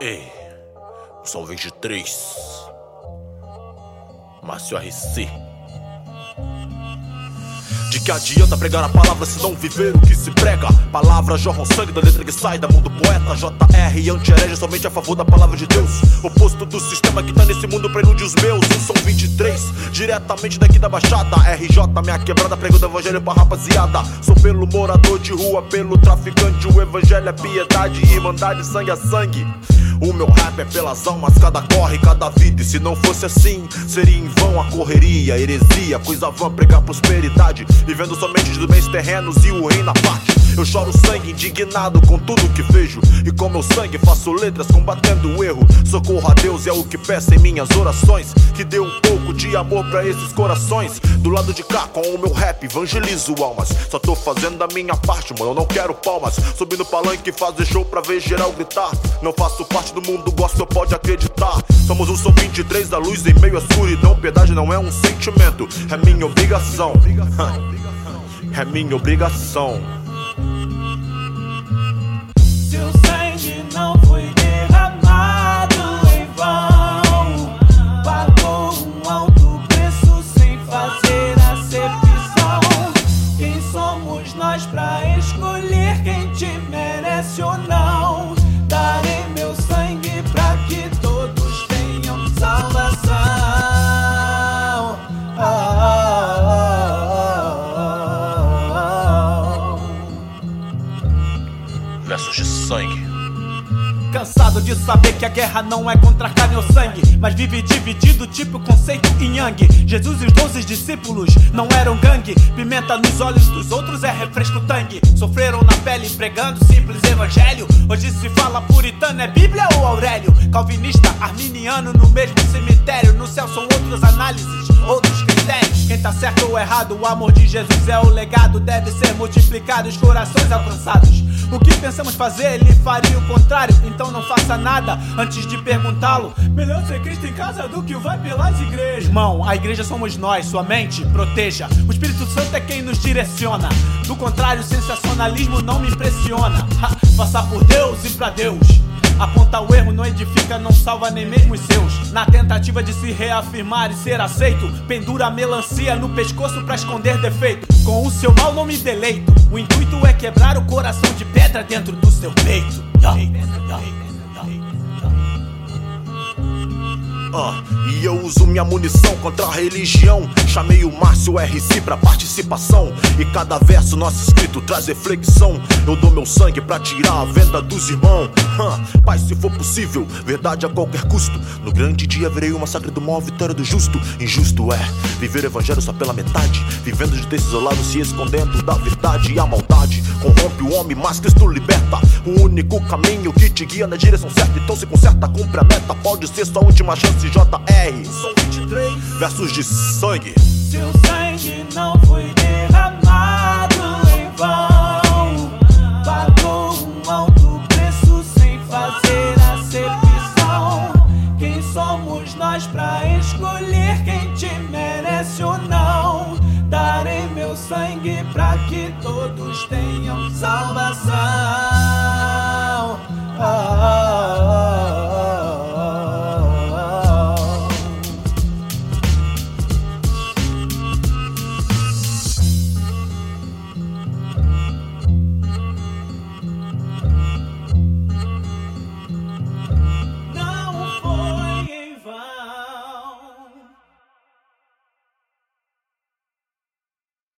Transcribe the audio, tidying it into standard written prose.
Ei, são 23. Márcio RC. De que adianta pregar a palavra se não viver o que se prega? Palavras jorram sangue da letra que sai da mão do poeta. JR anti-herege somente a favor da palavra de Deus. Oposto do sistema que tá nesse mundo, prelúdio os meus. São 23, diretamente daqui da Baixada. RJ, minha quebrada, pregando o evangelho pra rapaziada. Sou pelo morador de rua, pelo traficante. O evangelho é piedade, irmandade, sangue a sangue. O meu rap é pelas almas, cada corre, cada vida. E se não fosse assim, seria em vão a correria, heresia, coisa vã, pregar prosperidade, vivendo somente dos bens terrenos e o reino à parte. Eu choro sangue indignado com tudo que vejo, e com meu sangue faço letras combatendo o erro. Socorro a Deus é o que peço em minhas orações, que dê um pouco de amor pra esses corações. Do lado de cá com o meu rap evangelizo almas. Só tô fazendo a minha parte, mano, eu não quero palmas. Subi no palanque e fazer show pra ver geral gritar. Não faço parte do mundo gospel, pode acreditar. Somos um som 23 da luz em meio à escuridão. Piedade não é um sentimento, é minha obrigação. É minha obrigação. Seu sangue não foi derramado em vão. Pagou um alto preço sem fazer acepção. Quem somos nós pra escolher quem te merece ou não? Darei meu sangue pra que todos tenham salvação. Versos de sangue. Cansado de saber que a guerra não é contra carne ou sangue, mas vive dividido tipo conceito yin yang. Jesus e os 12 discípulos não eram gangue. Pimenta nos olhos dos outros é refresco tangue. Sofreram na pele pregando simples evangelho. Hoje se fala puritano, é Bíblia ou Aurélio? Calvinista, arminiano no mesmo cemitério. No céu são outras análises, outros critérios. Quem tá certo ou errado, o amor de Jesus é o legado. Deve ser multiplicado, os corações alcançados. O que pensamos fazer, ele faria o contrário. Então não faça nada antes de perguntá-lo. Melhor ser Cristo em casa do que vai pelas igrejas. Irmão, a igreja somos nós, sua mente proteja. O Espírito Santo é quem nos direciona. Do contrário, o sensacionalismo não me impressiona. Passar por Deus e pra Deus. Aponta o erro, não edifica, não salva nem mesmo os seus. Na tentativa de se reafirmar e ser aceito, pendura a melancia no pescoço pra esconder defeito. Com o seu mal não me deleito. O intuito é quebrar o coração de pedra dentro do seu peito. E eu uso minha munição contra a religião. Chamei o Márcio RC pra participação. E cada verso nosso escrito traz reflexão. Eu dou meu sangue pra tirar a venda dos irmãos. Pai, se for possível, verdade a qualquer custo. No grande dia verei o massacre do mal, a vitória do justo. Injusto é viver o evangelho só pela metade, vivendo de texto isolado, se escondendo da verdade. E a maldade corrompe o homem, mas Cristo liberta. O único caminho que te guia na direção certa. Então se conserta, cumpre a meta. Pode ser sua última chance, JR. São 23 versos de sangue. Seu sangue não foi